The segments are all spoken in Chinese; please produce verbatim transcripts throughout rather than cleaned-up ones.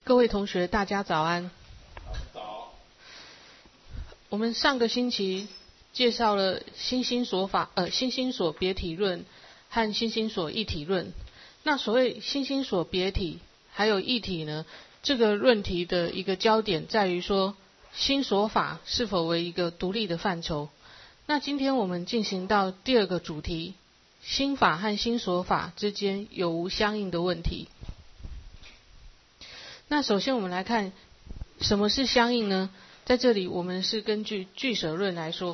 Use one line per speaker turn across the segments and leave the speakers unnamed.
各位同学，大家早安。
早。
我们上个星期介绍了心心所法，呃，心心所别体论和心心所异体论。那所谓心心所别体还有异体呢，这个论题的一个焦点在于说，心所法是否为一个独立的范畴。那今天我们进行到第二个主题，心法和心所法之间有无相应的问题。那首先我们来看什么是相应呢？在这里我们是根据俱舍论来说。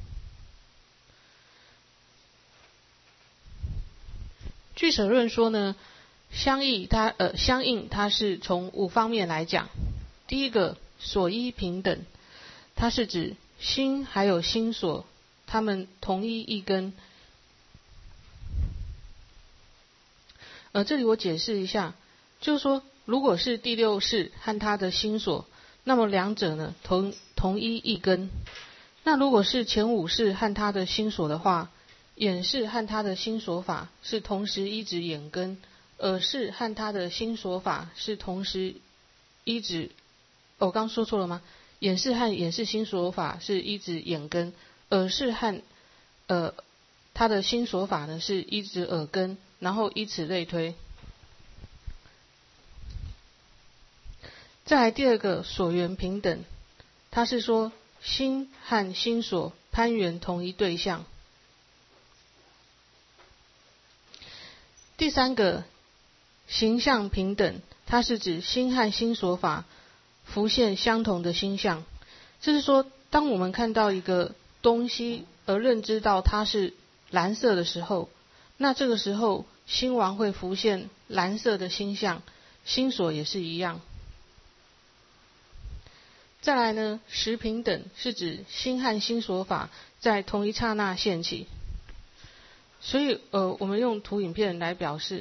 俱舍论说呢，相异它呃相应它是从五方面来讲。第一个，所依平等，它是指心还有心所它们同一一根。呃，这里我解释一下，就是说，如果是第六识和他的心所，那么两者呢同同一一根。那如果是前五识和他的心所的话，眼识和他的心所法是同时依止眼根，耳识和他的心所法是同时依止，哦、我刚说错了吗？眼识和眼识心所法是依止眼根，耳识和呃他的心所法呢是依止耳根，然后依此类推。再来第二个，所缘平等，它是说心和心所攀缘同一对象。第三个，形象平等，它是指心和心所法浮现相同的心象。就是说，当我们看到一个东西而认知到它是蓝色的时候，那这个时候心王会浮现蓝色的心象，心所也是一样。再来呢，时平等是指心和心所法在同一刹那现起。所以呃，我们用图影片来表示。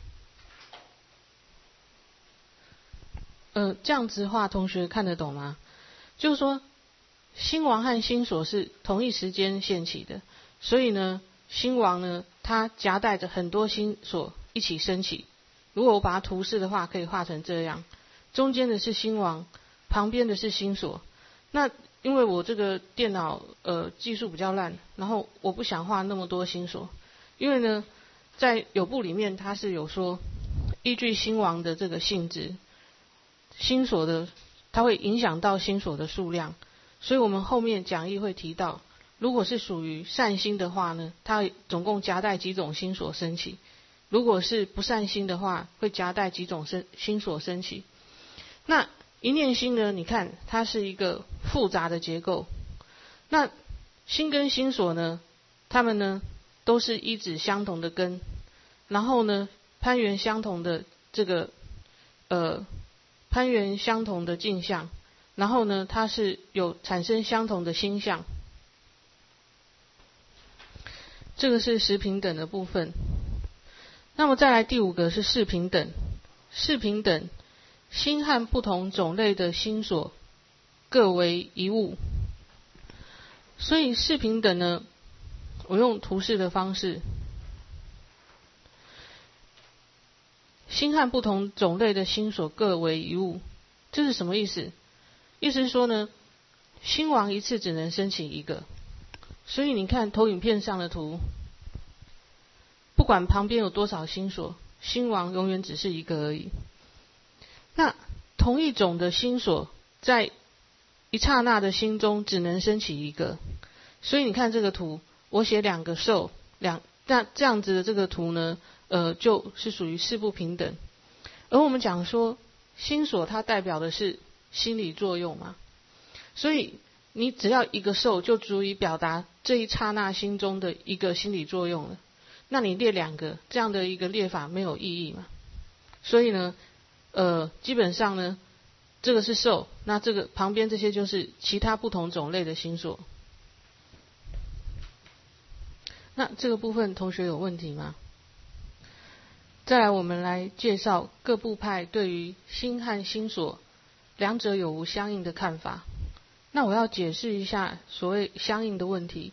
呃，这样子的话，同学看得懂吗？就是说，心王和心所是同一时间现起的，所以呢，心王呢，它夹带着很多心所一起升起。如果我把它图示的话，可以画成这样：中间的是心王，旁边的是心所。那因为我这个电脑呃技术比较烂，然后我不想画那么多心所，因为呢，在有部里面它是有说，依据心王的这个性质，心所的它会影响到心所的数量，所以我们后面讲义会提到，如果是属于善心的话呢，它总共夹带几种心所升起；如果是不善心的话，会夹带几种心所升起。那一念心呢，你看它是一个复杂的结构。那心跟心所呢，它们呢都是依止相同的根，然后呢攀缘相同的这个呃攀缘相同的镜像，然后呢它是有产生相同的心相。这个是时平等的部分。那么再来第五个是事平等。事平等，心和不同种类的心所各为一物。所以事平等呢，我用图示的方式，心和不同种类的心所各为一物，这是什么意思？意思是说呢，心王一次只能升起一个，所以你看投影片上的图，不管旁边有多少心所，心王永远只是一个而已。那同一种的心所在一刹那的心中只能升起一个，所以你看这个图，我写两个受，两那这样子的这个图呢，呃，就是属于事不平等。而我们讲说心所它代表的是心理作用嘛，所以你只要一个受就足以表达这一刹那心中的一个心理作用了。那你列两个这样的一个列法没有意义嘛？所以呢，呃，基本上呢，这个是受，那这个旁边这些就是其他不同种类的心所。那这个部分同学有问题吗？再来我们来介绍各部派对于心和心所两者有无相应的看法。那我要解释一下所谓相应的问题，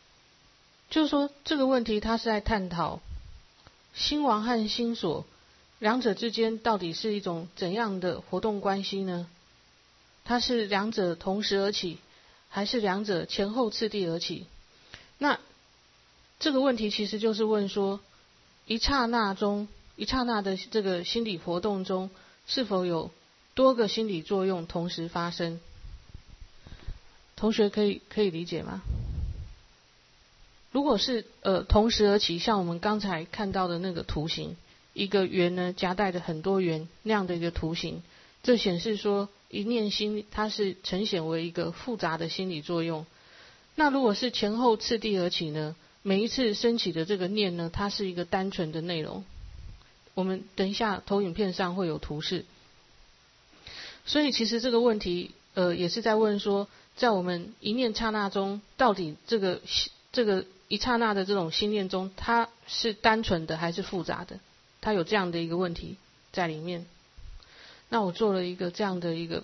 就是说这个问题它是在探讨心王和心所两者之间到底是一种怎样的活动关系呢？它是两者同时而起，还是两者前后次第而起？那这个问题其实就是问说，一刹那中，一刹那的这个心理活动中，是否有多个心理作用同时发生？同学可以可以理解吗？如果是呃同时而起，像我们刚才看到的那个图形，一个圆呢夹带着很多圆那样的一个图形，这显示说一念心它是呈现为一个复杂的心理作用。那如果是前后次第而起呢，每一次升起的这个念呢，它是一个单纯的内容。我们等一下投影片上会有图示。所以其实这个问题呃也是在问说，在我们一念刹那中，到底这个这个一刹那的这种心念中，它是单纯的还是复杂的？它有这样的一个问题在里面。那我做了一个这样的一个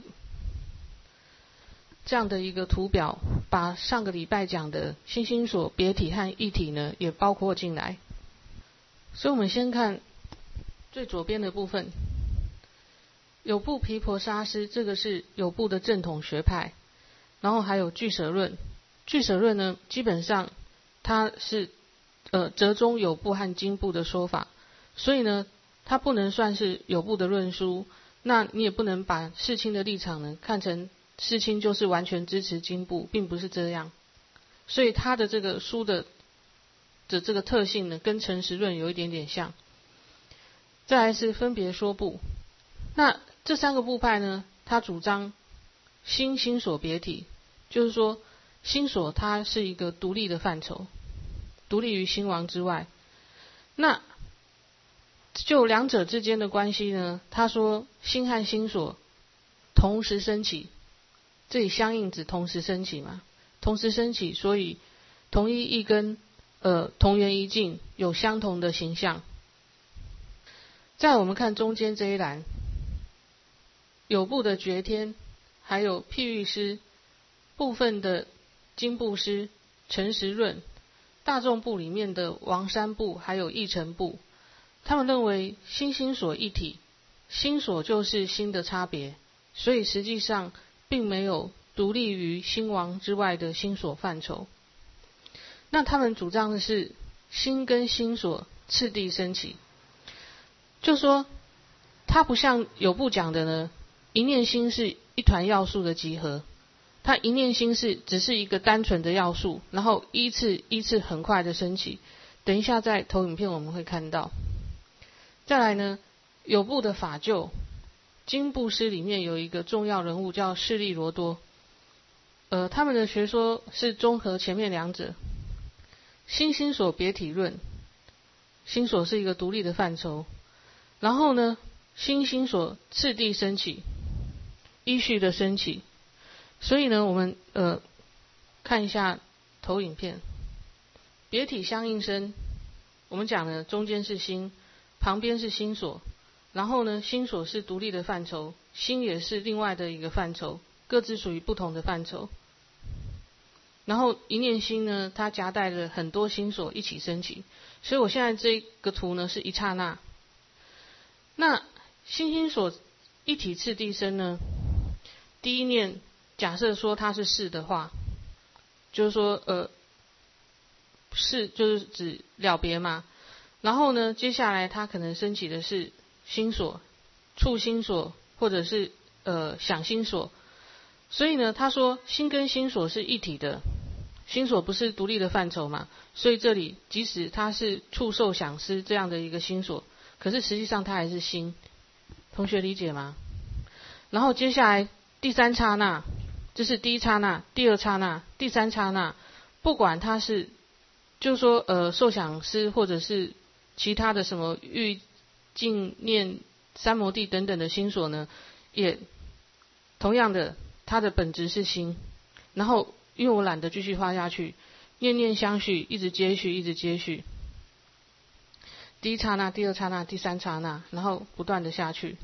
这样的一个图表，把上个礼拜讲的心心所别体和异体呢也包括进来。所以我们先看最左边的部分，有部毗婆沙师，这个是有部的正统学派，然后还有俱舍论。俱舍论呢，基本上它是呃折中有部和经部的说法，所以呢，它不能算是有部的论书。那你也不能把世亲的立场呢看成世亲就是完全支持经部，并不是这样。所以它的这个书的的这个特性呢，跟诚实论有一点点像。再来是分别说部，那这三个部派呢，它主张心心所别体，就是说心所它是一个独立的范畴，独立于心王之外。那就两者之间的关系呢，他说心和心所同时升起，这里相应指同时升起嘛，同时升起，所以同一一根，呃，同源一境，有相同的形象。再我们看中间这一栏，有部的觉天，还有譬喻师，部分的经部师、诚实论，大众部里面的王山部，还有义成部，他们认为心心所一体，心所就是心的差别，所以实际上并没有独立于心王之外的心所范畴。那他们主张的是心跟心所次第升起，就说它不像有部讲的呢，一念心是一团要素的集合，它一念心是只是一个单纯的要素，然后依次依次很快的升起。等一下在投影片我们会看到。再来呢，有部的法究经部师里面有一个重要人物叫释利罗多，呃，他们的学说是综合前面两者。心心所别体论，心所是一个独立的范畴，然后呢，心心所次第升起，依序的升起。所以呢，我们呃看一下投影片，别体相应生，我们讲呢，中间是心，旁边是心所，然后呢，心所是独立的范畴，心也是另外的一个范畴，各自属于不同的范畴。然后一念心呢，它夹带着很多心所一起升起，所以我现在这个图呢是一刹那。那心心所一体次第生呢，第一念假设说它是是的话，就是说呃是就是指了别嘛，然后呢接下来它可能升起的是心所、触心所或者是呃想心所。所以呢他说心跟心所是一体的，心所不是独立的范畴嘛，所以这里即使它是触受想思这样的一个心所，可是实际上它还是心。同学理解吗？然后接下来第三刹那，这是第一刹那、第二刹那、第三刹那，不管它是就是说呃受想思或者是其他的什么欲境念三摩地等等的心所呢，也同样的它的本质是心。然后因为我懒得继续画下去，念念相续，一直接续一直接续，第一刹那、第二刹那、第三刹那，然后不断的下去。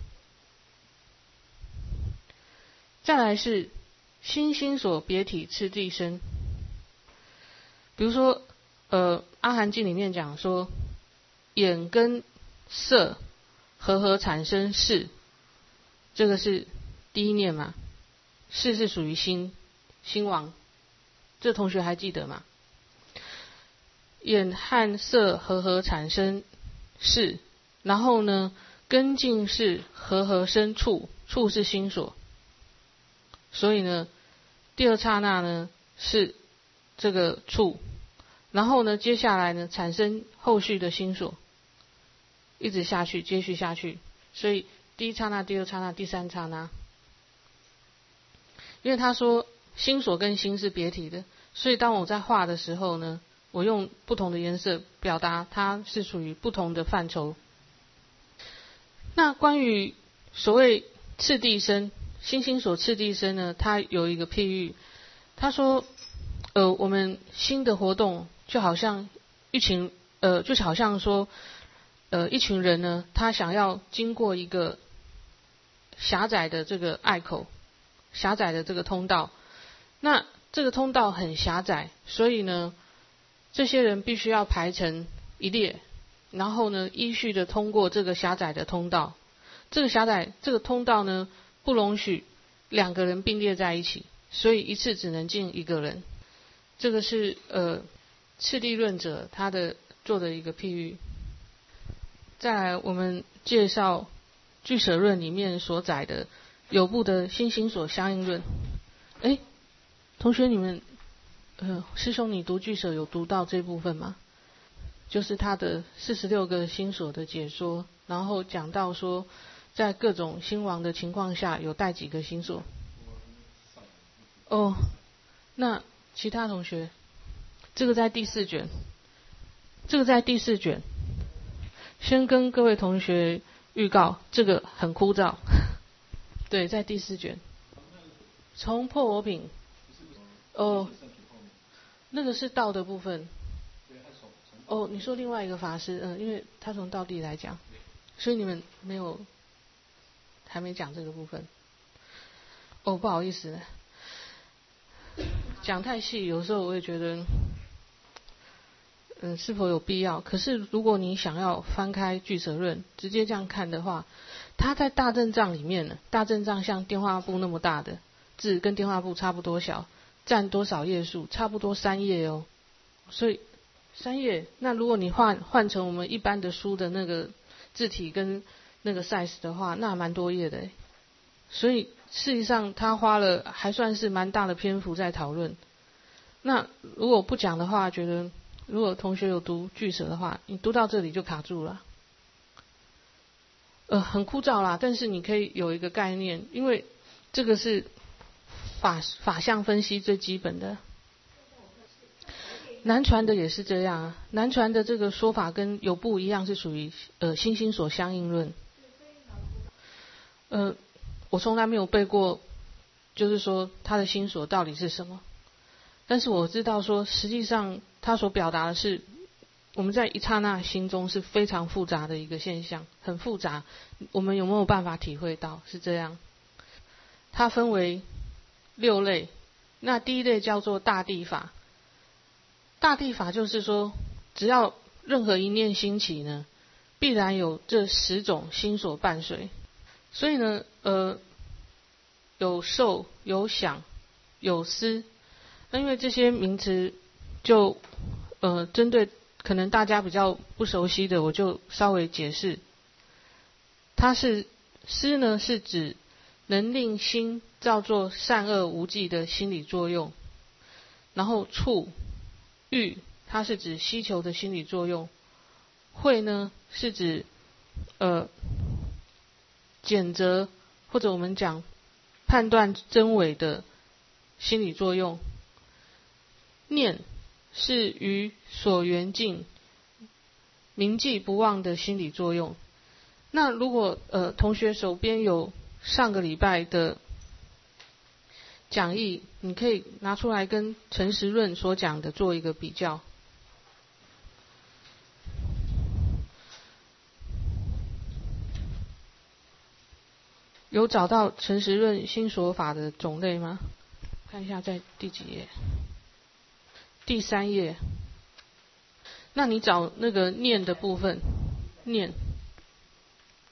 再来是心心所别体次第生，比如说呃阿含经里面讲说，眼跟色和合产生事，这个是第一念嘛，事是属于心心王，这同学还记得吗？眼和色和合产生事，然后呢根境是和合生处，处是心所，所以呢第二刹那呢是这个处，然后呢接下来呢产生后续的心所，一直下去接续下去，所以第一刹那、第二刹那、第三刹那，因为他说心所跟心是别体的，所以当我在画的时候呢，我用不同的颜色表达它是属于不同的范畴。那关于所谓次第生，心心所次第生呢，它有一个譬喻，他说呃我们心的活动就好像一群呃就好像说呃一群人呢，他想要经过一个狭窄的这个隘口，狭窄的这个通道，那这个通道很狭窄，所以呢这些人必须要排成一列，然后呢依序的通过这个狭窄的通道。这个狭窄这个通道呢不容许两个人并列在一起，所以一次只能进一个人。这个是呃次第论者他的做的一个譬喻。再来我们介绍俱舍论里面所载的有部的心心所相应论。哎，同学你们呃师兄你读俱舍有读到这部分吗？就是他的四十六个心所的解说，然后讲到说在各种心王的情况下有带几个心所。哦，那其他同学，这个在第四卷，这个在第四卷。先跟各位同学预告，这个很枯燥。对，在第四卷。从破我品，哦，那个是道的部分。哦，你说另外一个法师，嗯，因为他从道地来讲，所以你们没有还没讲这个部分。哦，不好意思，讲太细，有时候我也觉得，嗯，是否有必要？可是如果你想要翻开俱舍论，直接这样看的话，它在大正藏里面呢，大正藏像电话簿那么大的字，跟电话簿差不多小，占多少页数？差不多三页哦。所以三页，那如果你换换成我们一般的书的那个字体跟那个 size 的话，那蛮多页的。所以事实上他花了还算是蛮大的篇幅在讨论。那如果不讲的话，觉得如果同学有读俱舍的话，你读到这里就卡住了，呃，很枯燥啦。但是你可以有一个概念，因为这个是法法相分析最基本的。南传的也是这样啊，南传的这个说法跟有部一样，是属于呃心心所相应论。呃，我从来没有背过，就是说他的心所到底是什么。但是我知道说，实际上他所表达的是我们在一刹那心中是非常复杂的一个现象，很复杂。我们有没有办法体会到？是这样。它分为六类，那第一类叫做大地法。大地法就是说，只要任何一念兴起呢，必然有这十种心所伴随。所以呢，呃，有受、有想、有思。那因为这些名词就呃针对可能大家比较不熟悉的，我就稍微解释。它是思呢，是指能令心造作善恶无记的心理作用。然后触、欲，它是指希求的心理作用。慧呢，是指呃检责或者我们讲判断真伪的心理作用。念是于所缘境铭记不忘的心理作用。那如果呃同学手边有上个礼拜的讲义，你可以拿出来跟陈时润所讲的做一个比较。有找到陈时润心所法的种类吗？看一下在第几页。第三页。那你找那个念的部分，念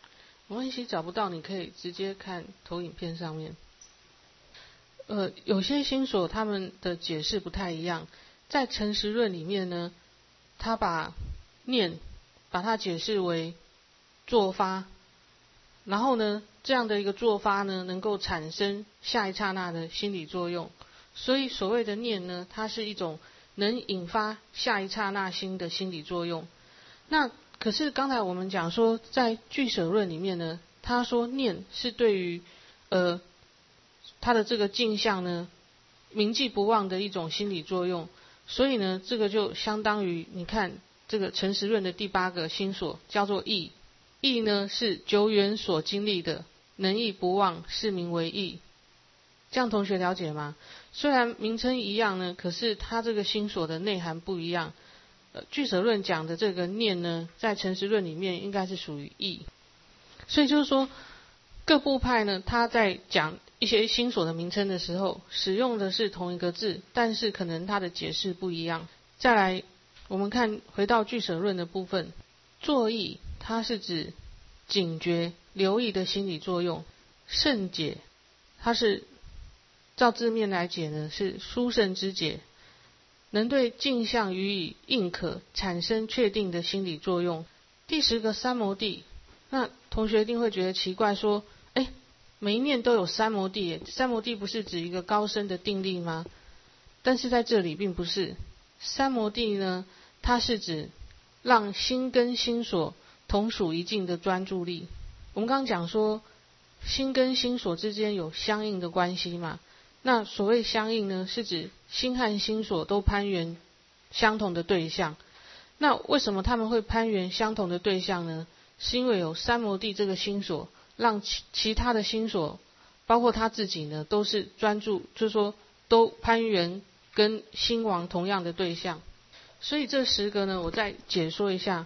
没关系，找不到你可以直接看投影片上面。呃，有些心所他们的解释不太一样，在诚实论里面呢，他把念把它解释为作发，然后呢，这样的一个作发呢，能够产生下一刹那的心理作用。所以所谓的念呢，它是一种能引发下一刹那心的心理作用。那可是刚才我们讲说，在俱舍论里面呢，他说念是对于呃他的这个镜像呢铭记不忘的一种心理作用。所以呢，这个就相当于你看这个诚实论的第八个心所叫做忆，忆呢是久远所经历的，能忆不忘，是名为忆。这样同学了解吗？虽然名称一样呢，可是它这个心所的内涵不一样。呃，俱舍论讲的这个念呢，在诚实论里面应该是属于忆。所以就是说，各部派呢，他在讲一些心所的名称的时候，使用的是同一个字，但是可能它的解释不一样。再来，我们看回到俱舍论的部分，作意它是指警觉、留意的心理作用；胜解，它是照字面来解呢，是殊胜之解，能对镜像予以印可，产生确定的心理作用。第十个三摩地，那同学一定会觉得奇怪，说，哎，每一念都有三摩地耶，三摩地不是指一个高深的定力吗？但是在这里并不是。三摩地呢，它是指让心跟心所同属一境的专注力。我们刚刚讲说，心跟心所之间有相应的关系嘛。那所谓相应呢，是指心和心所都攀缘相同的对象。那为什么他们会攀缘相同的对象呢？是因为有三摩地这个心所，让其其他的心所，包括他自己呢，都是专注，就是说都攀缘跟心王同样的对象。所以这十个呢，我再解说一下。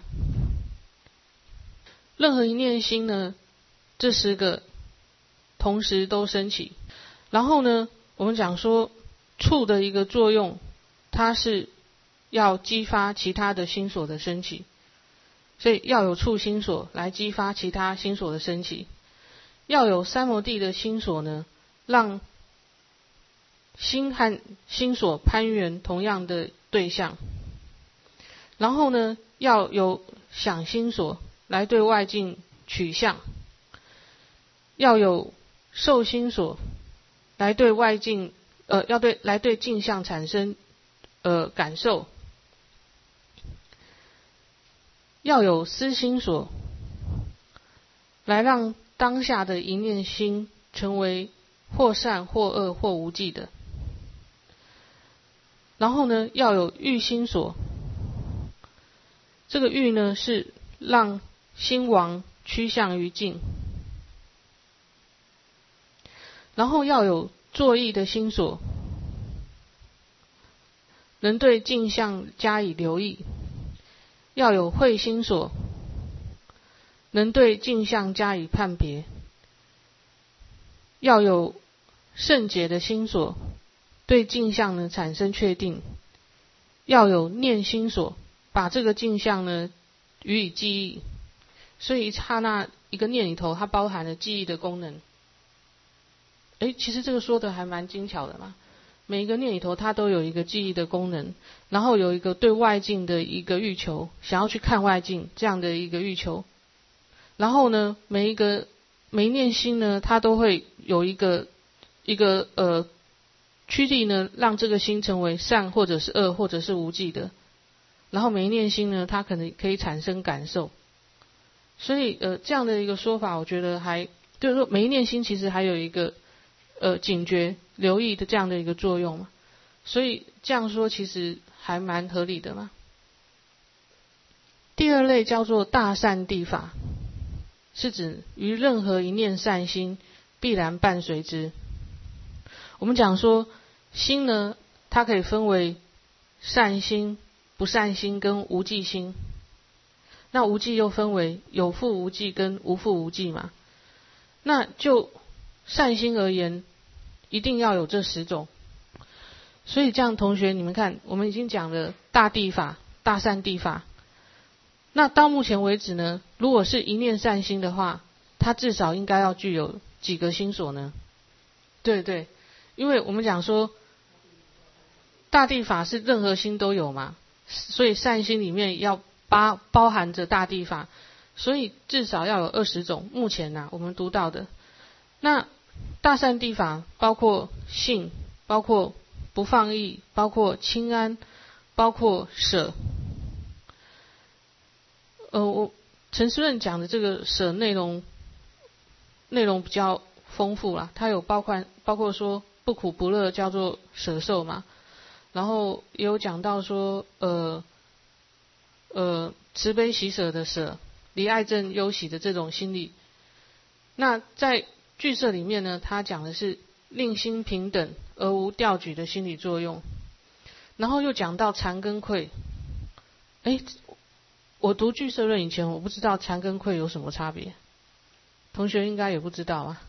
任何一念心呢，这十个同时都升起。然后呢，我们讲说触的一个作用，它是要激发其他的心所的升起，所以要有触心所来激发其他心所的升起，要有三摩地的心所呢，让心和心所攀缘同样的对象，然后呢，要有想心所来对外境取向，要有受心所来对外境，呃，要对来对境象产生呃感受，要有思心所来让当下的一念心成为或善或恶或无记的，然后呢，要有欲心所，这个欲呢是让心王趋向于境。然后要有作意的心所，能对镜像加以留意；要有慧心所，能对镜像加以判别；要有胜解的心所，对镜像呢产生确定；要有念心所，把这个镜像呢予以记忆。所以一刹那一个念里头，它包含了记忆的功能。诶，其实这个说的还蛮精巧的嘛。每一个念里头，它都有一个记忆的功能，然后有一个对外境的一个欲求，想要去看外境这样的一个欲求。然后呢，每一个每一念心呢，它都会有一个一个呃驱力呢，让这个心成为善或者是恶或者是无记的。然后每一念心呢，它可能可以产生感受。所以呃这样的一个说法，我觉得还就是说每一念心其实还有一个呃警觉留意的这样的一个作用嘛。所以这样说其实还蛮合理的嘛。第二类叫做大善地法，是指于任何一念善心必然伴随之。我们讲说心呢，它可以分为善心、不善心跟无记心。那无记又分为有覆无记跟无覆无记嘛。那就善心而言，一定要有这十种。所以这样同学你们看，我们已经讲了大地法、大善地法。那到目前为止呢，如果是一念善心的话， 它至少应该要具有几个心所呢？对对，因为我们讲说大地法是任何心都有嘛，所以善心里面要包包含着大地法，所以至少要有二十种。目前呢、啊，我们读到的那大善地法包括信，包括不放逸，包括清安，包括舍。呃，我陈师任讲的这个舍内容内容比较丰富啦，它有包括包括说不苦不乐叫做舍受嘛，然后也有讲到说呃呃慈悲喜舍的舍，离爱憎忧喜的这种心理。那在俱舍里面呢，他讲的是令心平等而无调举的心理作用，然后又讲到禅跟愧。哎，我读俱舍论以前，我不知道禅跟愧有什么差别，同学应该也不知道啊。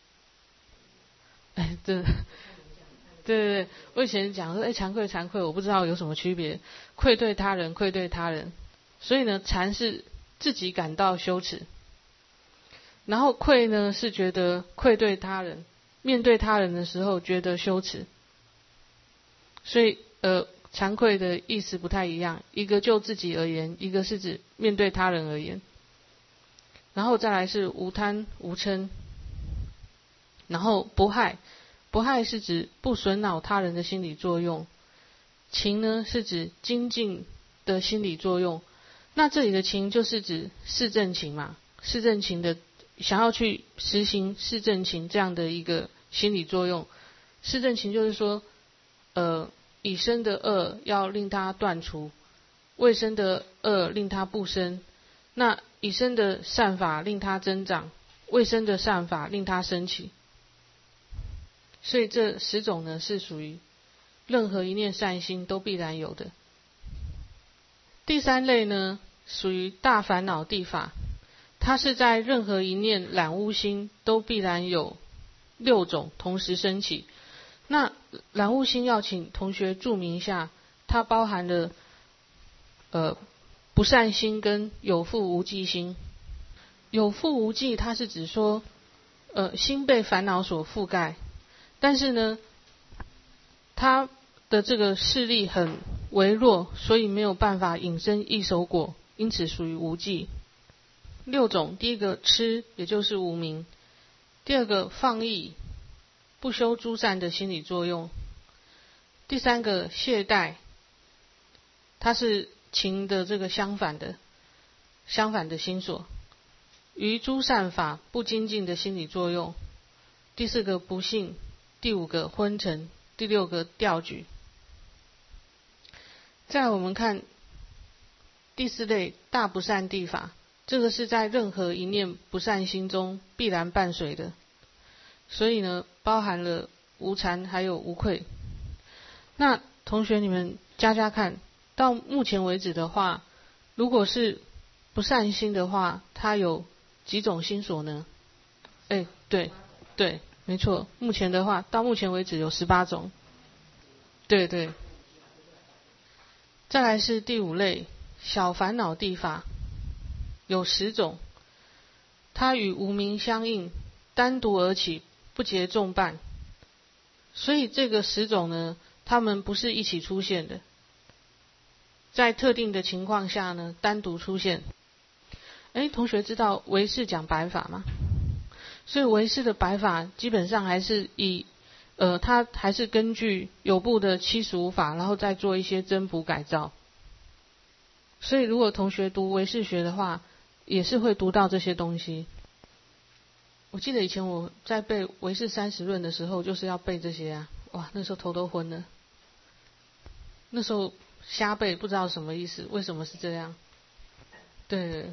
哎，对，对对对，我以前讲说，哎，惭愧惭愧，我不知道有什么区别，愧对他人，愧对他人。所以呢，惭是自己感到羞耻，然后愧呢是觉得愧对他人，面对他人的时候觉得羞耻。所以呃，惭愧的意思不太一样，一个就自己而言，一个是指面对他人而言。然后再来是无贪无嗔，然后不害，不害是指不损恼他人的心理作用，情呢是指精进的心理作用。那这里的情就是指四正情嘛，四正情的想要去实行四正情这样的一个心理作用。四正情就是说，呃，已生的恶要令它断除，未生的恶令它不生，那已生的善法令它增长，未生的善法令它升起。所以这十种呢是属于任何一念善心都必然有的。第三类呢属于大烦恼地法，它是在任何一念染污心都必然有六种同时升起。那染污心要请同学注明一下，它包含了呃不善心跟有覆无记心。有覆无记它是指说呃心被烦恼所覆盖，但是呢它的这个势力很微弱，所以没有办法引生异熟果，因此属于无记。六种，第一个痴，也就是无明；第二个放逸，不修诸善的心理作用；第三个懈怠，它是情的这个相反的相反的心所，于诸善法不精进的心理作用；第四个不信；第五个昏沉；第六个调举。再来我们看第四类大不善地法，这个是在任何一念不善心中必然伴随的，所以呢包含了无惭还有无愧。那同学你们加加看，到目前为止的话，如果是不善心的话，它有几种心所呢？哎，对对，没错，目前的话到目前为止有十八种。对对。再来是第五类小烦恼地法，有十种，它与无明相应，单独而起，不结众伴。所以这个十种呢，它们不是一起出现的，在特定的情况下呢单独出现。哎，同学知道唯识讲白法吗？所以唯识的白法基本上还是以呃，它还是根据有部的七十五法，然后再做一些增补改造。所以如果同学读唯识学的话，也是会读到这些东西。我记得以前我在背唯识三十论的时候，就是要背这些啊，哇，那时候头都昏了。那时候瞎背，不知道什么意思，为什么是这样？对，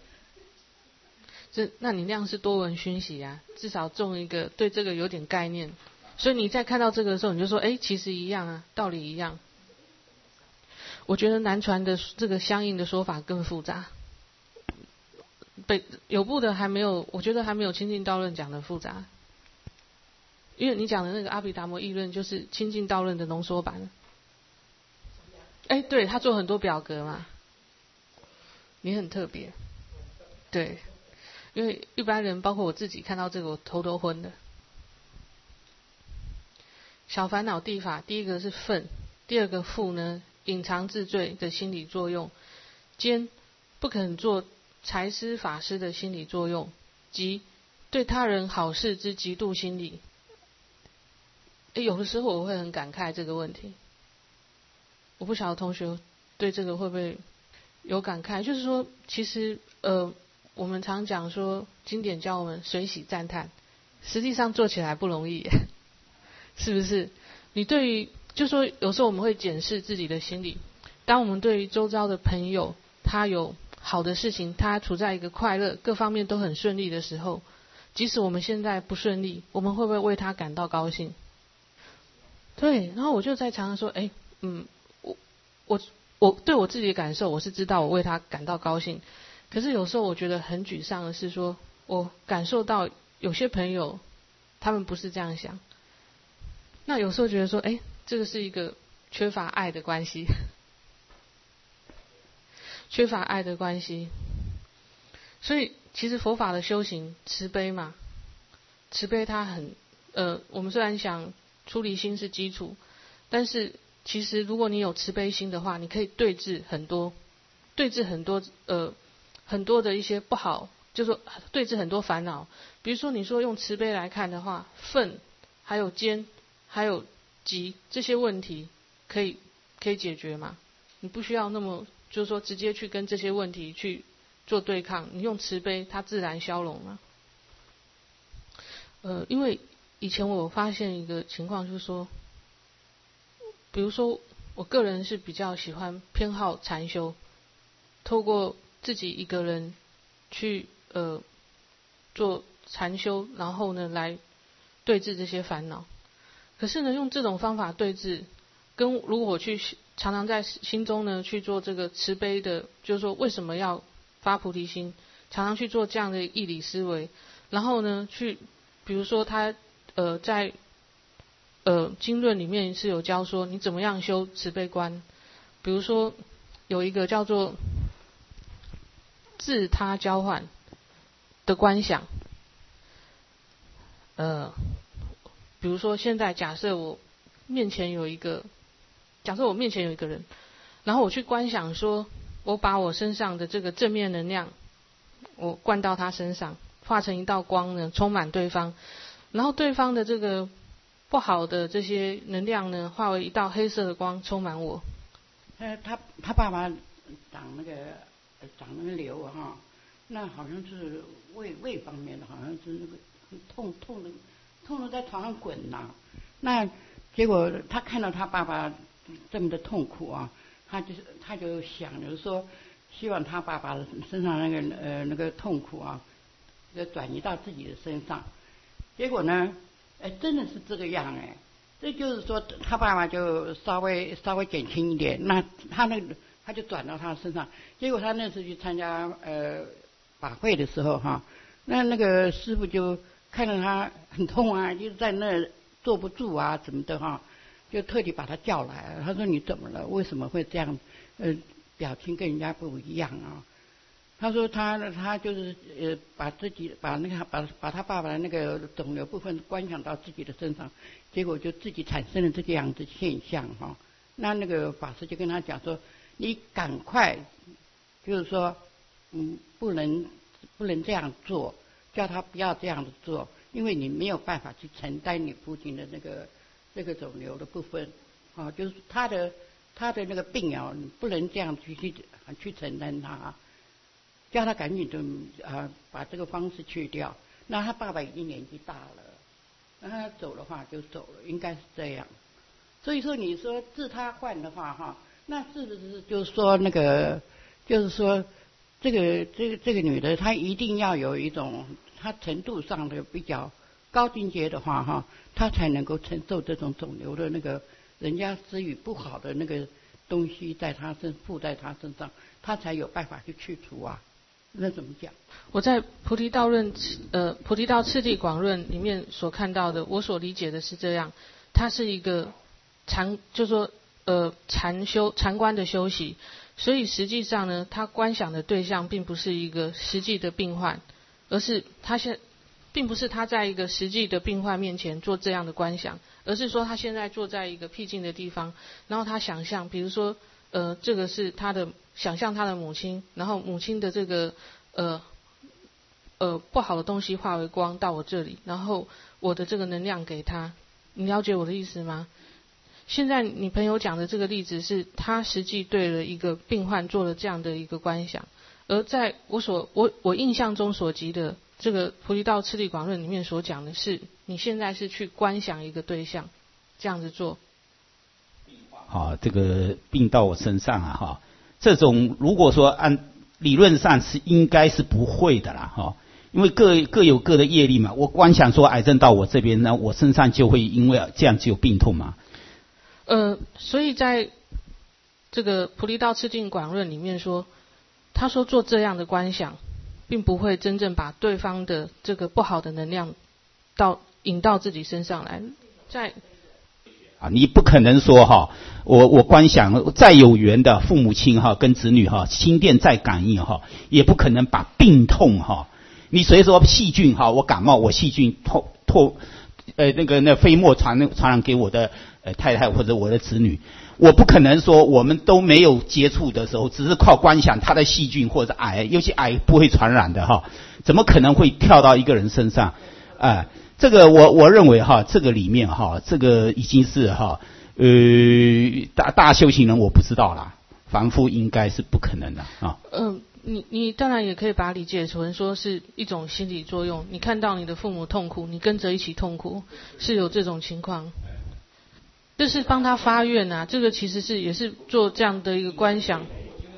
这那你那样是多闻熏习啊，至少种一个对这个有点概念。所以你在看到这个的时候，你就说，哎，其实一样啊，道理一样。我觉得南传的这个相应的说法更复杂，北有部的还没有，我觉得还没有清净道论讲的复杂。因为你讲的那个阿毗达摩议论就是清净道论的浓缩版。哎，对，他做很多表格嘛，你很特别。对， 因为一般人包括我自己看到这个我头都昏了。小烦恼地法，第一个是愤，第二个覆呢，隐藏自罪的心理作用，坚不肯做财施法施的心理作用，即对他人好事之嫉妒心理。诶，有的时候我会很感慨这个问题，我不晓得同学对这个会不会有感慨，就是说其实呃我们常讲说经典教我们随喜赞叹，实际上做起来不容易耶，是不是？你对于就说有时候我们会检视自己的心理，当我们对于周遭的朋友他有好的事情，他处在一个快乐各方面都很顺利的时候，即使我们现在不顺利，我们会不会为他感到高兴？对，然后我就在常常说，哎，嗯，我我我对我自己的感受，我是知道我为他感到高兴，可是有时候我觉得很沮丧的是说，我感受到有些朋友他们不是这样想，那有时候觉得说，哎，这个是一个缺乏爱的关系，缺乏爱的关系。所以其实佛法的修行慈悲嘛，慈悲它很呃，我们虽然想出离心是基础，但是其实如果你有慈悲心的话，你可以对治很多对治很多呃很多的一些不好，就是说对治很多烦恼。比如说你说用慈悲来看的话，愤还有坚还有急这些问题可以可以解决嘛？你不需要那么就是说直接去跟这些问题去做对抗，你用慈悲它自然消融嘛。呃，因为以前我发现一个情况，就是说，比如说我个人是比较喜欢偏好禅修，透过自己一个人去呃做禅修，然后呢来对治这些烦恼。可是呢，用这种方法对治，跟如果我去常常在心中呢去做这个慈悲的，就是说为什么要发菩提心，常常去做这样的义理思维，然后呢去比如说他呃在呃经论里面是有教说你怎么样修慈悲观，比如说有一个叫做自他交换的观想，呃比如说现在假设我面前有一个假设我面前有一个人，然后我去观想说我把我身上的这个正面能量我灌到他身上，化成一道光呢充满对方，然后对方的这个不好的这些能量呢化为一道黑色的光充满我。
呃，他他爸爸长那个长那个瘤哈，那好像是胃胃方面的，好像是那个痛痛的痛的在床上滚呐、啊。那结果他看到他爸爸这么的痛苦啊，他就是他就想就是说，希望他爸爸身上那个呃那个痛苦啊，就转移到自己的身上。结果呢，哎，真的是这个样哎。这就是说，他爸爸就稍微稍微减轻一点，那他那个他就转到他身上。结果他那次去参加呃法会的时候哈，那那个师傅就看到他很痛啊，就在那坐不住啊怎么的哈，就特地把他叫来。他说你怎么了？为什么会这样？呃，表情跟人家不一样啊？他说他他就是呃把自己把那个把把他爸爸的那个肿瘤部分观想到自己的身上，结果就自己产生了这个样子现象哈。那那个法师就跟他讲说，你赶快就是说嗯不能不能这样做，叫他不要这样子做，因为你没有办法去承担你父亲的那个这个肿瘤的部分啊，就是他的他的那个病啊，你不能这样去去去承担他。叫他赶紧就啊把这个方式去掉。那他爸爸已经年纪大了，那他走的话就走了，应该是这样。所以说你说自他换的话哈，那是不是就是说那个就是说这个这个这个女的她一定要有一种她程度上的比较高境界的话哈，她才能够承受这种肿瘤的那个人家施予不好的那个东西在她身附在她身上，她才有办法去去除啊。那怎么讲？
我在菩提道论呃菩提道次第广论里面所看到的，我所理解的是这样，它是一个禅，就是说呃禅修禅观的修习，所以实际上呢，它观想的对象并不是一个实际的病患， 而是他现并不是他在一个实际的病患面前做这样的观想，而是说他现在坐在一个僻静的地方，然后他想象，比如说呃这个是他的想象他的母亲，然后母亲的这个呃呃不好的东西化为光到我这里，然后我的这个能量给他。你了解我的意思吗？现在你朋友讲的这个例子是他实际对了一个病患做了这样的一个观想，而在我所我我印象中所及的这个菩提道次第广论里面所讲的是，你现在是去观想一个对象，这样子做。
好，这个病到我身上啊，哈，这种如果说按理论上是应该是不会的啦，哈。因为各各有各的业力嘛，我光想说癌症到我这边，那我身上就会因为这样就有病痛嘛。
呃，所以在这个菩提道次第广论里面说，他说做这样的观想，并不会真正把对方的这个不好的能量到引到自己身上来。在
啊，你不可能说哈，我我观想再有缘的父母亲哈跟子女哈心电再感应哈，也不可能把病痛哈。你所以说细菌哈，我感冒，我细菌透透，呃那个那飞沫传传染给我的呃太太或者我的子女，我不可能说我们都没有接触的时候，只是靠观想他的细菌或者癌，尤其癌不会传染的哈，怎么可能会跳到一个人身上？啊、呃，这个我我认为哈，这个里面哈，这个已经是哈，呃大大修行人我不知道啦，凡夫应该是不可能的啊。
嗯。你你当然也可以把它理解成说是一种心理作用，你看到你的父母痛苦，你跟着一起痛苦，是有这种情况。这是帮他发愿啊，这个其实是也是做这样的一个观想。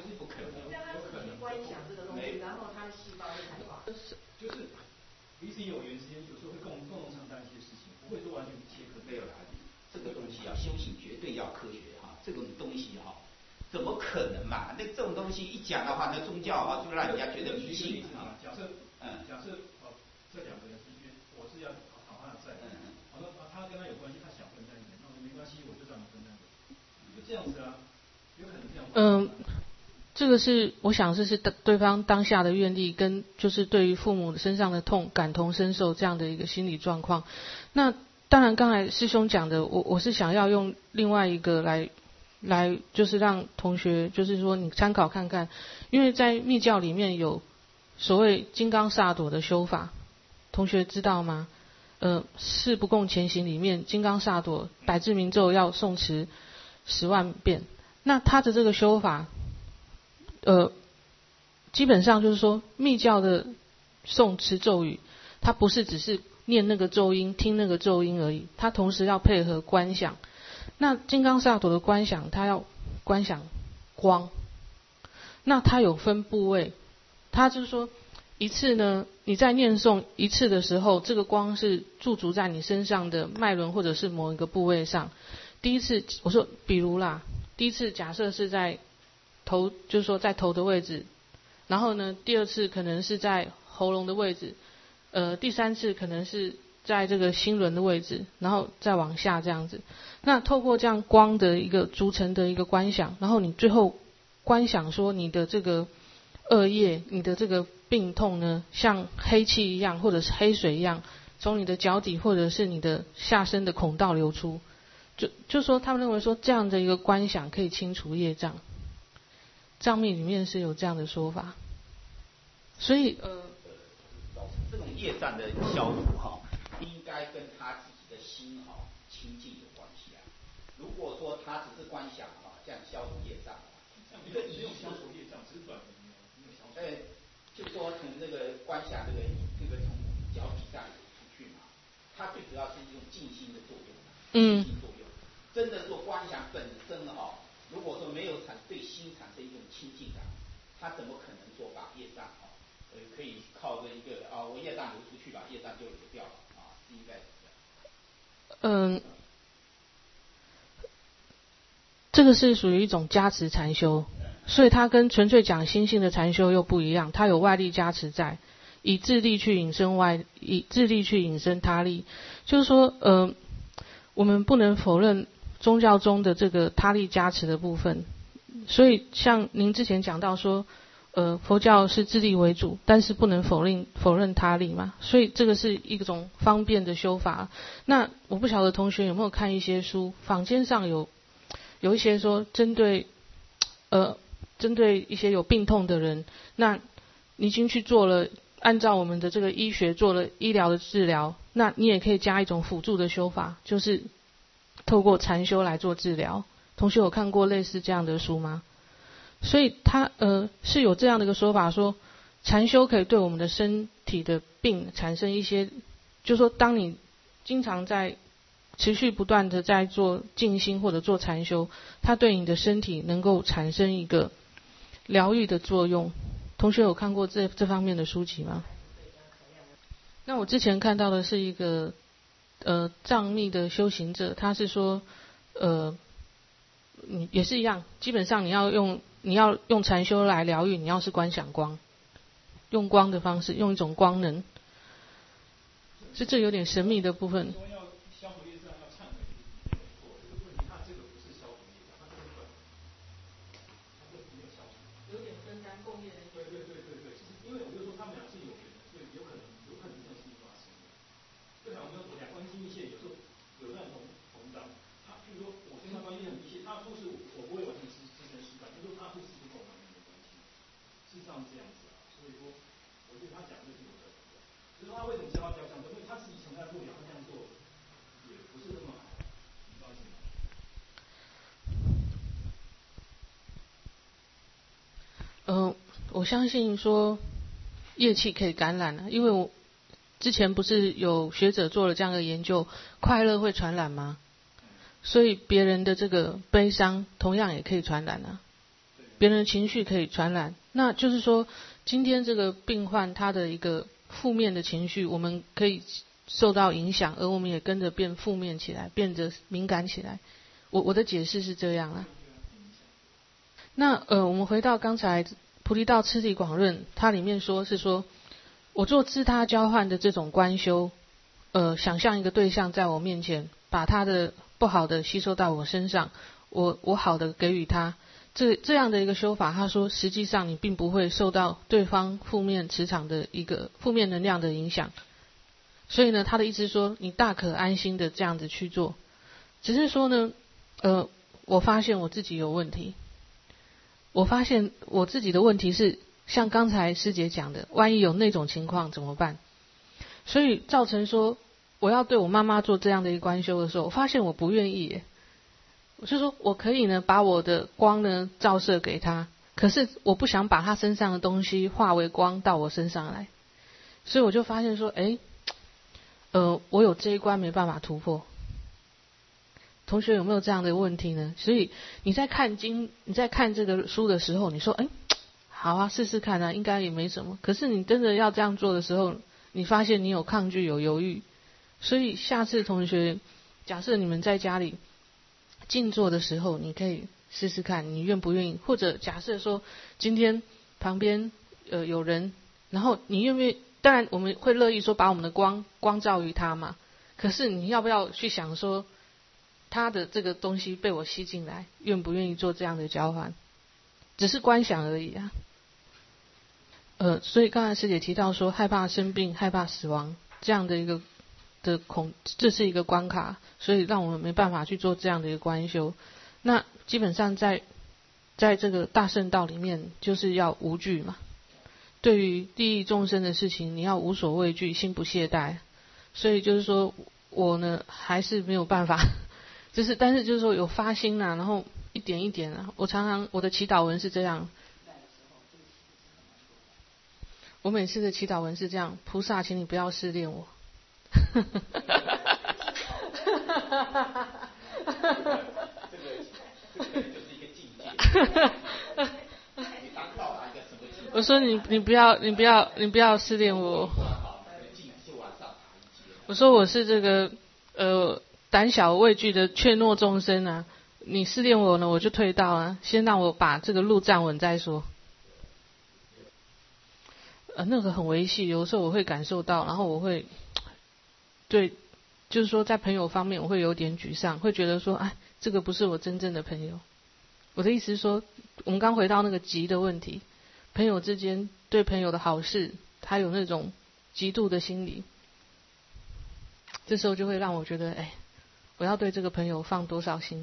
就是彼此有缘之间，有时候会共共同承担一些事情，不会说完全切割。没有啦，这个东西啊，修行绝对要科学哈，这种东西哈。怎么可能嘛？那这种东西一讲的话，那宗教啊，就让人家觉得迷信啊。假设，嗯，假设哦，这两个人之间，我是要讨他的债，嗯，好了，他跟他有关系，他想分担一点，那没关系，我就让你分担，就这样子啊，有可能这样。
嗯，这个是我想这是对方当下的愿力，跟就是对于父母身上的痛感同身受这样的一个心理状况。那当然，刚才师兄讲的，我我是想要用另外一个来。来就是让同学就是说你参考看看，因为在密教里面有所谓金刚萨埵的修法，同学知道吗？呃，四不共前行里面金刚萨埵百字明咒要诵持十万遍，那他的这个修法，呃，基本上就是说密教的诵持咒语，它不是只是念那个咒音、听那个咒音而已，它同时要配合观想。那金刚萨埵的观想，它要观想光，那它有分部位，它就是说一次呢，你在念诵一次的时候，这个光是驻足在你身上的脉轮或者是某一个部位上。第一次我说，比如啦，第一次假设是在头，就是说在头的位置，然后呢，第二次可能是在喉咙的位置，呃，第三次可能是在这个心轮的位置，然后再往下这样子。那透过这样光的一个逐层的一个观想，然后你最后观想说你的这个恶业，你的这个病痛呢，像黑气一样，或者是黑水一样，从你的脚底或者是你的下身的孔道流出。就就说他们认为说这样的一个观想可以清除业障，藏密里面是有这样的说法。所以呃，
这种业障的消除哈，应该跟他自己的心哈清净有关系啊。如果说他只是观想哈，这样消除业障，一个仪式，哎，就说从那个观想这个这个从脚底下流出去嘛，它最主要是一种静心的作用，
嗯，
静心作用。真的做观想本身哈，如果说没有产对心产生一种亲近感，他怎么可能说把业障哈，呃，可以靠着一个啊，我业障流出去吧，业障就流掉了啊，应该是这样。
嗯，这个是属于一种加持禅修，所以它跟纯粹讲心性的禅修又不一样，它有外力加持在，以自力去引申外，以自力去引申他力，就是说，呃，我们不能否认宗教中的这个他力加持的部分。所以像您之前讲到说， 呃，佛教是自力为主，但是不能否认否认他力嘛，所以这个是一种方便的修法。那我不晓得同学有没有看一些书，坊间上有有一些说针对呃针对一些有病痛的人，那你已经去做了，按照我们的这个医学做了医疗的治疗，那你也可以加一种辅助的修法，就是透过禅修来做治疗。同学有看过类似这样的书吗？所以他呃是有这样的一个说法，说禅修可以对我们的身体的病产生一些，就是说当你经常在持续不断的在做静心或者做禅修，它对你的身体能够产生一个疗愈的作用。同学有看过这这方面的书籍吗？那我之前看到的是一个呃藏密的修行者，他是说呃你也是一样，基本上你要用你要用禅修来疗愈，你要是观想光，用光的方式，用一种光能，是这有点神秘的部分。呃，我相信说业气可以感染啊，因为我之前不是有学者做了这样的研究，快乐会传染吗？所以别人的这个悲伤同样也可以传染啊，别人的情绪可以传染。那就是说，今天这个病患他的一个负面的情绪，我们可以受到影响，而我们也跟着变负面起来，变得敏感起来。我我的解释是这样啊。那呃，我们回到刚才菩提道次第广论，它里面说是说，我做自他交换的这种观修，呃，想象一个对象在我面前，把他的不好的吸收到我身上，我我好的给予他，这这样的一个修法，他说实际上你并不会受到对方负面磁场的一个负面能量的影响，所以呢，他的意思是说，你大可安心的这样子去做，只是说呢，呃，我发现我自己有问题。我发现我自己的问题是像刚才师姐讲的，万一有那种情况怎么办？所以造成说我要对我妈妈做这样的一个观修的时候，我发现我不愿意耶。我就说我可以呢把我的光呢照射给她，可是我不想把她身上的东西化为光到我身上来。所以我就发现说，哎，呃，我有这一关没办法突破。同学有没有这样的问题呢？所以你在看经，你在看这个书的时候，你说，哎，好啊，试试看啊，应该也没什么。可是你真的要这样做的时候，你发现你有抗拒，有犹豫。所以下次同学，假设你们在家里静坐的时候，你可以试试看，你愿不愿意？或者假设说今天旁边呃有人，然后你愿不愿意？当然我们会乐意说把我们的光光照于他嘛。可是你要不要去想说，他的这个东西被我吸进来，愿不愿意做这样的交换？只是观想而已啊。呃，所以刚才师姐提到说，害怕生病、害怕死亡这样的一个的恐，这是一个关卡，所以让我们没办法去做这样的一个观修。那基本上在在这个大圣道里面，就是要无惧嘛。对于利益众生的事情，你要无所畏惧，心不懈怠。所以就是说我呢，还是没有办法。就是，但是就是说有发心啊，然后一点一点啊。我常常我的祈祷文是这样，我每次的祈祷文是这样：菩萨，请你不要试炼我。这个这个就是一个境界。我说你你不要你不要你不要试炼我。我说我是这个呃。胆小畏惧的怯懦众生啊，你试炼我呢，我就退道啊，先让我把这个路站稳再说。呃，那个很维系，有时候我会感受到，然后我会对，就是说在朋友方面我会有点沮丧，会觉得说，哎，这个不是我真正的朋友。我的意思是说，我们刚回到那个急的问题， 朋友之间对朋友的好事，他有那种嫉妒的心理，这时候就会让我觉得，哎，我要对这个朋友放多少心？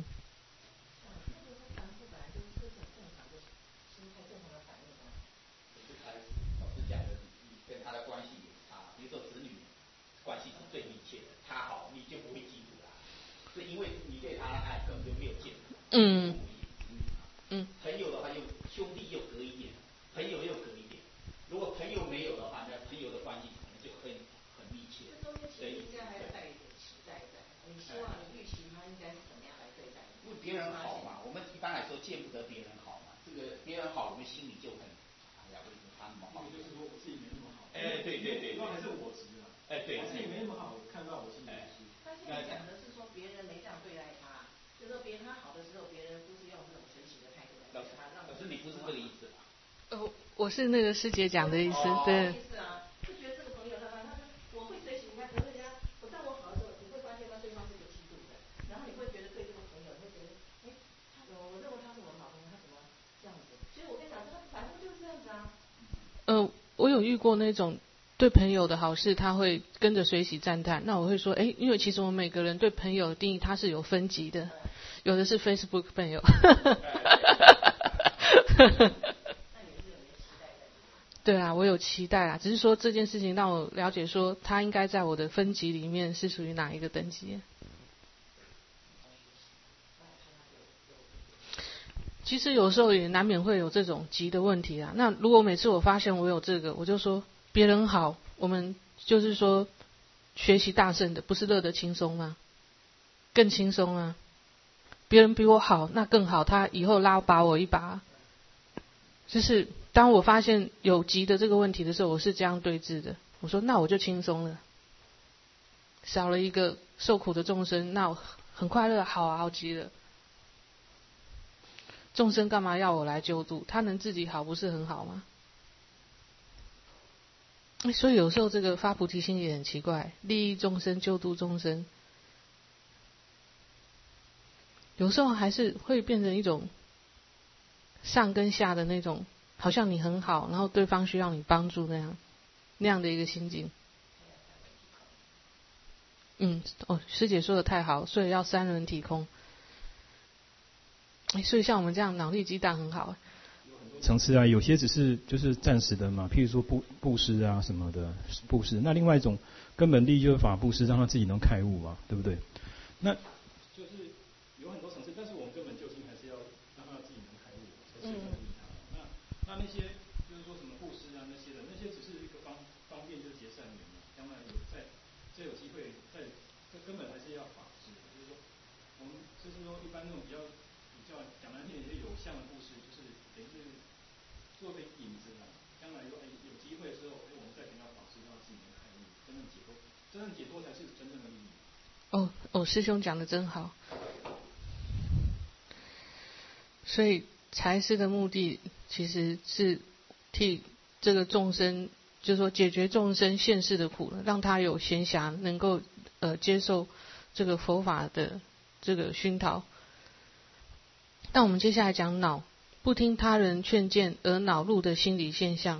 嗯嗯，
朋友的话又兄弟又隔一点，朋友又隔一点。如果朋友没有的话，那朋友的关系可能就很很密切。
这中间其实应该还要带一点期待在，你希望你预期他应该是怎么样来对待你？
因为别人好嘛，我们一般来说见不得别人好嘛。这个别人好，我们心里就很，哎呀，为什么他那么好？
就是说我自己没那么好。
哎，对对对，
那还是我值啊。
哎，对，
我自己没那么好，我看到我心里是。
他现在讲的是说别人没这样对待他，就说别人他好的时候，别人不是用这种学习的态度来对他，让。
老师，你不是这个意思吧？
呃，我是那个师姐讲的意思，
哦、
对。
意思啊，就觉得这个朋友他他他我会学习，你看，可是人家我当我好的时候，你会发现到对方是个嫉妒的，然后你会觉得对这个朋友，你会觉得，哎，他我我认为他是我的好朋友，他怎么这样子？所以我跟你讲，他反正就是这样子啊。
呃，我有遇过那种对朋友的好事，他会跟着随喜赞叹。那我会说，哎，因为其实我们每个人对朋友的定义，它是有分级的，有的是 Facebook 朋友。对啊，我有期待啊，只是说这件事情让我了解说，他应该在我的分级里面是属于哪一个等级。其实有时候也难免会有这种急的问题啊。那如果每次我发现我有这个，我就说别人好，我们就是说学习大圣的，不是乐得轻松吗？更轻松啊！别人比我好，那更好，他以后拉拔我一把。就是当我发现有急的这个问题的时候，我是这样对峙的。我说那我就轻松了，少了一个受苦的众生，那我很快乐，好啊，好极了。众生干嘛要我来救度？他能自己好，不是很好吗？所以有时候这个发菩提心也很奇怪，利益众生，救度众生，有时候还是会变成一种上跟下的那种，好像你很好，然后对方需要你帮助那样，那样的一个心境。嗯，哦，师姐说的太好，所以要三轮体空。所以像我们这样脑力激荡很好。
层次啊，有些只是就是暂时的嘛，譬如说布布施啊什么的布施，那另外一种根本利益就是法布施，让他自己能开悟嘛，对不对？那就是有很多层次，但是我们根本究竟还是要让他自己能开悟，才是利他。那那那些就是说什么布施啊那些的，那些只是一个方方便，就是结善缘嘛。将来有在再有机会，在这根本还是要法施，就是说我们就是说一般那种比较比较讲难听一些有相的布施，就是等于是做个引子嘛。将来说哎有机会的时候，哎我们再给他法施，让他自己能开悟，真正解脱，真正解脱才是真正的利益。
哦哦，师兄讲的真好。所以财施的目的其实是替这个众生，就是说解决众生现世的苦，让他有闲暇能够呃接受这个佛法的这个熏陶。但我们接下来讲恼，不听他人劝谏而恼怒的心理现象。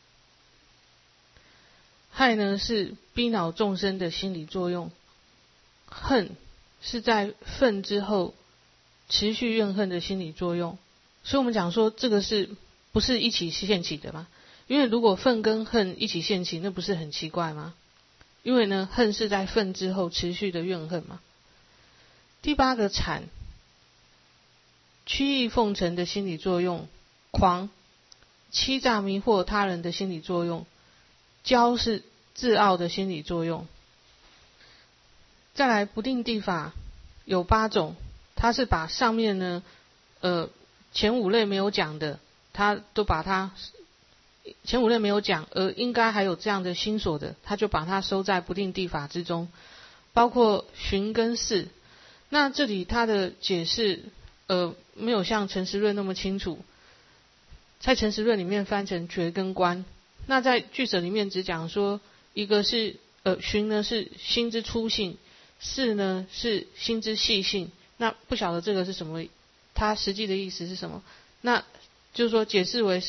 害呢是逼恼众生的心理作用，恨是在愤之后持续怨恨的心理作用。所以我们讲说这个是不是一起现起的吗？因为如果愤跟恨一起现起，那不是很奇怪吗？因为呢，恨是在愤之后持续的怨恨嘛。第八个谄，曲意奉承的心理作用；狂，欺诈迷惑他人的心理作用；骄是自傲的心理作用。再来不定地法有八种，它是把上面呢，呃，前五类没有讲的，它都把它前五类没有讲，而应该还有这样的心所的，他就把它收在不定地法之中，包括寻跟视。那这里他的解释，呃，没有像陈实论那么清楚，在陈实论里面翻成觉跟观。那在俱舍里面只讲说，一个是呃寻呢是心之粗性，视呢是心之细性。那不晓得这个是什么，它实际的意思是什么？那就是说解释为是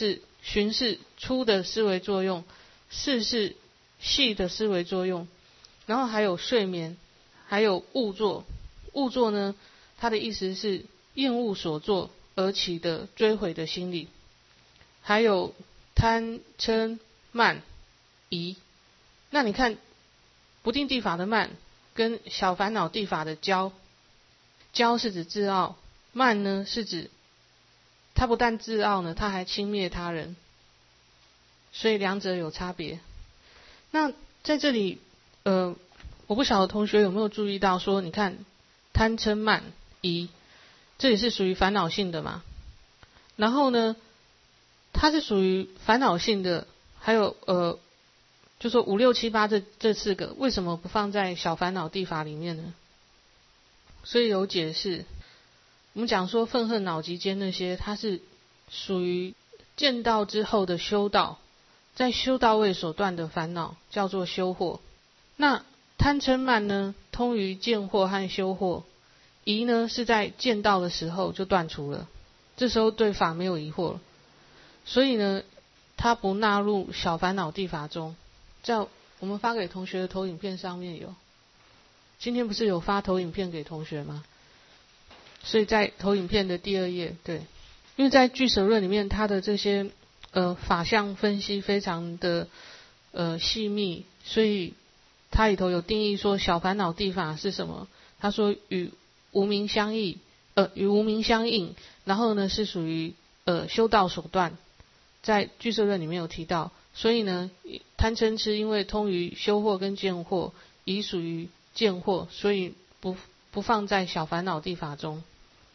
循是粗的思维作用，事是细的思维作用，然后还有睡眠，还有恶作。恶作呢，它的意思是厌恶所做而起的追悔的心理，还有贪嗔慢疑。那你看不定地法的慢跟小烦恼地法的骄，骄是指自傲，慢呢是指他不但自傲呢，他还轻蔑他人，所以两者有差别。那在这里呃，我不晓得同学有没有注意到说，你看贪嗔慢疑，这也是属于烦恼性的嘛。然后呢，它是属于烦恼性的，还有呃，就说五六七八这这四个，为什么不放在小烦恼地法里面呢？所以有解释。我们讲说愤恨恼急间那些，它是属于见道之后的修道，在修道位所断的烦恼，叫做修惑。那贪嗔慢呢，通于见惑和修惑。疑呢，是在见道的时候就断除了，这时候对法没有疑惑了，所以呢，它不纳入小烦恼地法中。在我们发给同学的投影片上面有，今天不是有发投影片给同学吗？所以在投影片的第二页，对，因为在俱舍论里面，它的这些呃法相分析非常的呃细密，所以它里头有定义说小烦恼地法是什么。他说与无明相应，呃与无明相应，然后呢是属于呃修道手段，在俱舍论里面有提到。所以呢，贪嗔痴因为通于修惑跟见惑，已属于见惑，所以不不放在小烦恼地法中。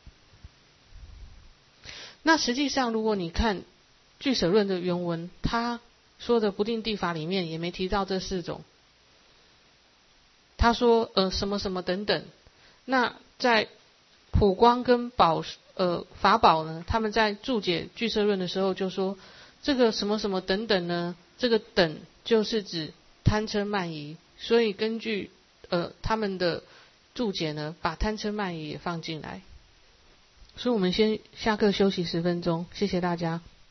那实际上，如果你看俱舍论的原文，他说的不定地法里面也没提到这四种。他说呃什么什么等等。那在普光跟宝呃法宝呢，他们在注解俱舍论的时候就说，这个什么什么等等呢，这个等就是指贪嗔慢疑，所以根据呃他们的注解呢，把贪嗔慢疑也放进来。所以我们先下课休息十分钟，谢谢大家。